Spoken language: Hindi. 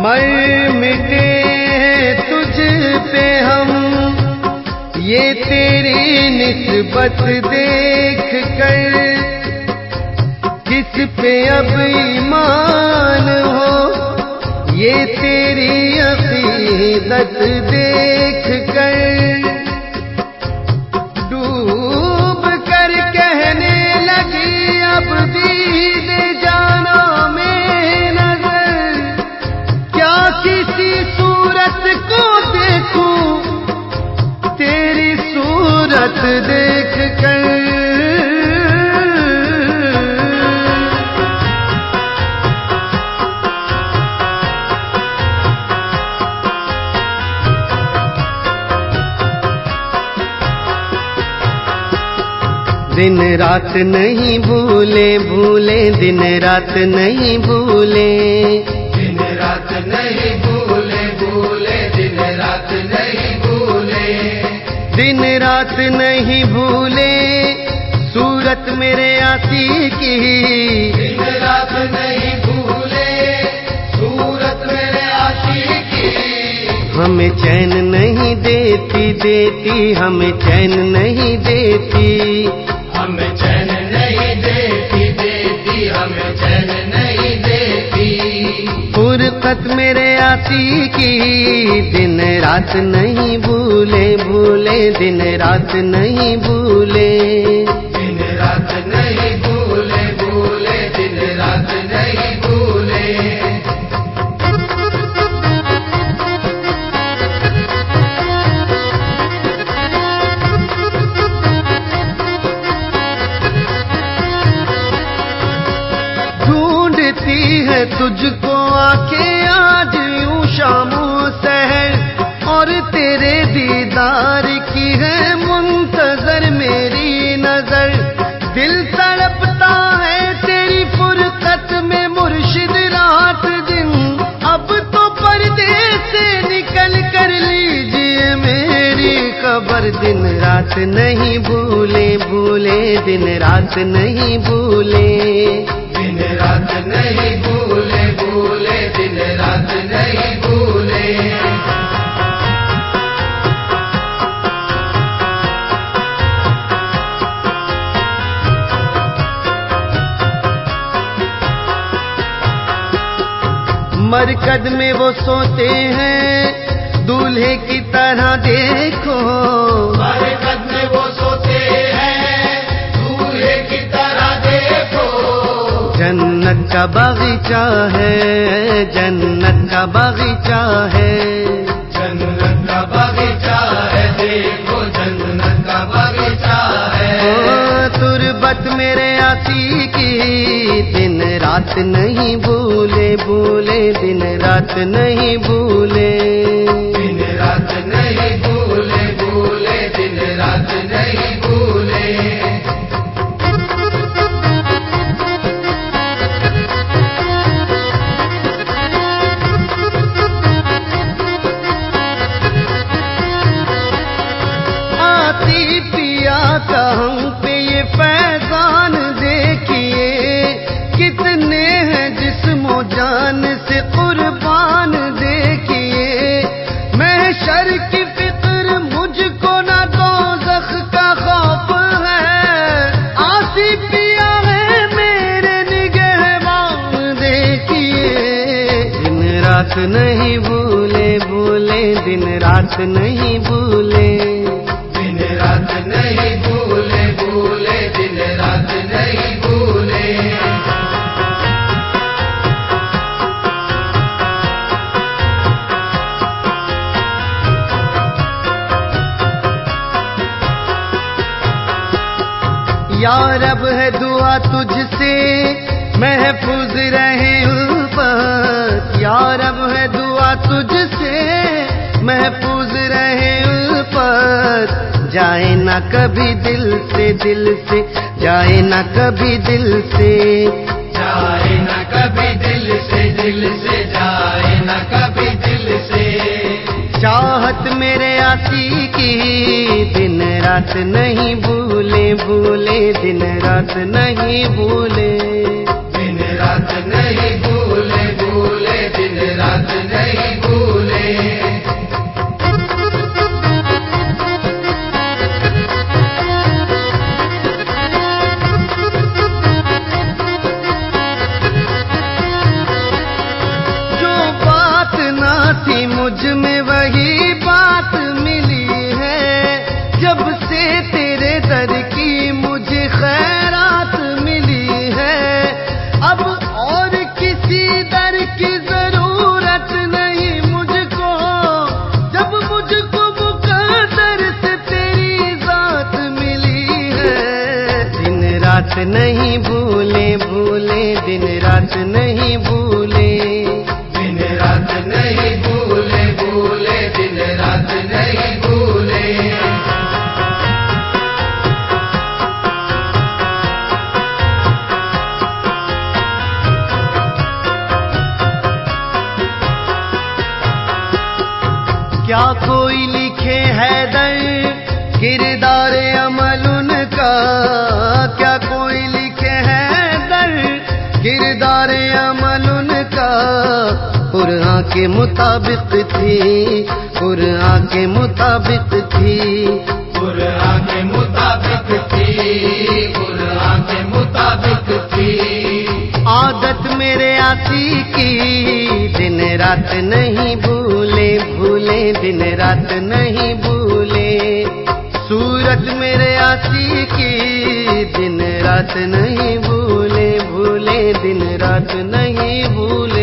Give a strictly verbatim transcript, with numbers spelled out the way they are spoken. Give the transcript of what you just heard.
मर मिटे तुझ पे हम, ये तेरी निस्बत देख कर, किस पे अब ईमान हो, ये तेरी अकीदत देख कर। डूब कर कहने लगी अब दीद जाना में नजर, क्या किसी सूरत को देखूं तेरी सूरत देख कर। दिन रात नहीं भूले भूले, दिन रात नहीं भूले, दिन रात नहीं भूले भूले, दिन रात नहीं भूले, दिन रात नहीं भूले सूरत मेरे आती की। दिन रात नहीं भूले सूरत मेरे आती की। हमें चैन नहीं देती देती, हमें चैन नहीं देती, हमें चैन नहीं देती देती, हमें चैन नहीं देती। फुरकत मेरे आती की, दिन रात नहीं भूले भूले, दिन रात नहीं भूले, दिन रात नहीं भूले भूले, दिन रात नहीं भूले। है तुझको आके आज यूं शामों सहर, और तेरे दीदार की है मुंतजर मेरी नजर। दिल तड़पता है तेरी फुरकत में मुर्शिद रात दिन, अब तो पर्दे से निकल कर लीजिए मेरी खबर। दिन रात नहीं भूले भूले, दिन रात नहीं भूले, दिन रात नहीं भूले भूले, दिन रात नहीं भूले। मरकद में वो सोते हैं दूल्हे की तरह देखो, मरकद में वो सोते हैं दूल्हे की तरह देखो। जन्नत का बागीचा है, जन्नत का बागीचा है, जन्नत का बागीचा है, देखो जन्नत का बागीचा है। ओ तुरबत मेरे आती की, दिन रात नहीं भूले भूले, दिन रात नहीं भूले, दिन रात नहीं भूले भूले, दिन रात नहीं भूले। आती पिया का हम पे ये फैजान देखिए, कितने हैं जिस्मो जान से कुर्बान देखिए। महशर की फिक्र मुझको ना दोज़ख का खौफ है, आसी पिया है मेरे निगहबान देखिए। दिन रात नहीं भूले भूले, दिन रात नहीं भूले, दिन रात नहीं भूले भूले, दिन रात नहीं भूले। या रब है दुआ तुझसे महफूज रहे उल्फत, या रब है दुआ तुझसे महफूज रहे उल्फत। जाए ना कभी दिल से दिल से, जाए ना कभी दिल से, जाए ना कभी दिल से दिल से, जाए ना कभी दिल से। चाहत मेरे आती की, दिन रात नहीं भूले भूले, दिन रात नहीं भूले, दिन रात नहीं भूले भूले, दिन रात नहीं दीदार की जरूरत नहीं मुझको, जब मुझको मुकद्दर से तेरी जात मिली है। दिन रात नहीं भूले भूले, दिन रात नहीं भूले, दिन रात नहीं भूले भूले, दिन रात नहीं भूले। क्या कोई लिखे है दर किरदार अमल उनका, क्या कोई लिखे है दर किरदार अमल उनका। कुरान के मुताबिक थी, कुरान के मुताबिक थी, कुरान के मुताबिक थी, कुरान के मुताबिक थी। आदत मेरे आती की दिन रात नहीं भूले भूले, दिन रात नहीं भूले। सूरत मेरे आती की दिन रात नहीं भूले भूले, दिन रात नहीं भूले।